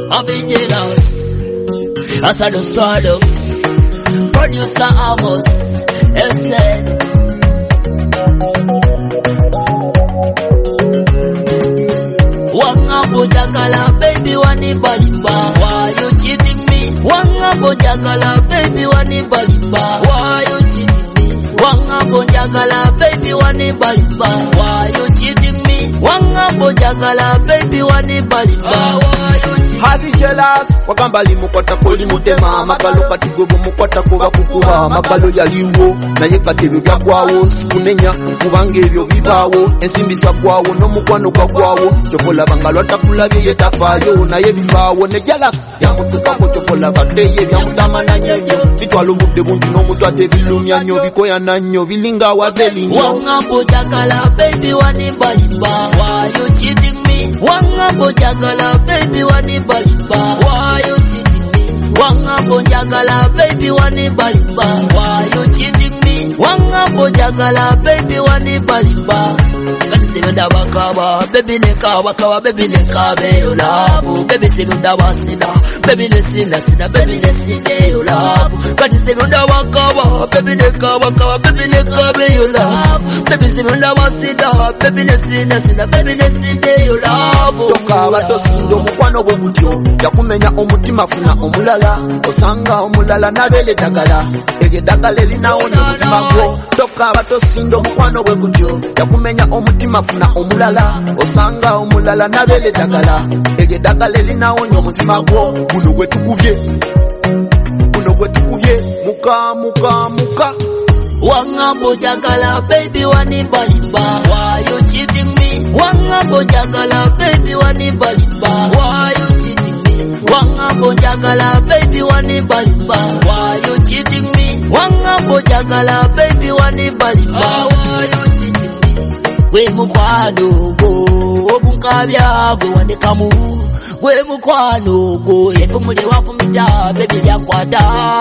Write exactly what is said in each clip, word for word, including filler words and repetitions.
I'll be jealous. As I do products, producer Amos, Elsen. Wanga bojagala, baby wani baliba. Why you cheating me? Wanga bojagala, baby wani baliba. Why you cheating me? Wanga bojagala, baby wani baliba. Why you cheating me? Wanga bojagala, baby wani baliba. Why you cheating me? Happy jealous, wakambali mukwata koli mutema. Magalo katigobo mukwata kuba kukuba. Magalo yaliwo, na ye katebe bya kwawo. Sikunenya, kubange ebyo bibawo. Ensimbisa kwawo, no mukwano kwa kwawo. Chokola bangalo atakulabye yetafayo. Na ye bifawo, ne jealous. Ya mutukako chokola bateye, bya mutama na nyenyo. Bitwalo budde buntu no mutu ate bilumyanyo. Bikoya nanyo, bilinga wa belinyo. Wanga bojagala, baby wani baliba. Why you cheating me? Wanga bojagala, baby wani baliba. Why you cheating me? Wanga bojagala, baby wani baliba. Why you cheating me? Wanga bojagala, baby wani baliba. Kati simenda bakaba, baby neka wakawa, baby neka be you love. Baby simenda wasina, baby nesina sina, baby nesine you love. Kati simenda wakaba, baby neka wakawa, baby neka be you love. Baby simenda wasina, baby nesina sina, baby nesine you love. Toka bato sindo mukwano gwo gutyo, yakumenya omutima funa omulala. Osanga omulala nabele dagala, ege dagala elinawonya omutima gwo. Toka bato sindo mukwano gwo gutyo, yakumenya omutima funa omulala. Osanga omulala nabele dagala, ege dagala elinawonya omutima gwo. Guno gwe tukubye, guno gwe tukubye, muka muka muka. Wanga bojagala, baby wani baliba. Why you cheating me? Wanga bojagala, baby wani baliba. Why you cheating me? Wanga bojagala, baby wani baliba. Why you cheating me? Wanga bojagala, baby wani baliba. Why you cheating me? We mukwano go, obunkabya gwe wandikamu. We mukwano go, efumule wafumita, baby lyakwata,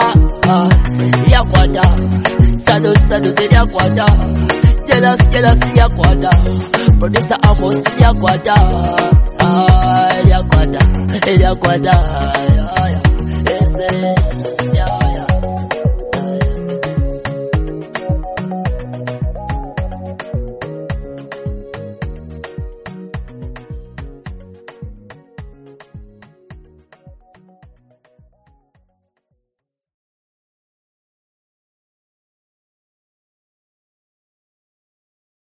lyakwata. Sado sado se lyakwata, jealous jealous lyakwata. Producer Amos lyakwata, lyakwata, lyakwata.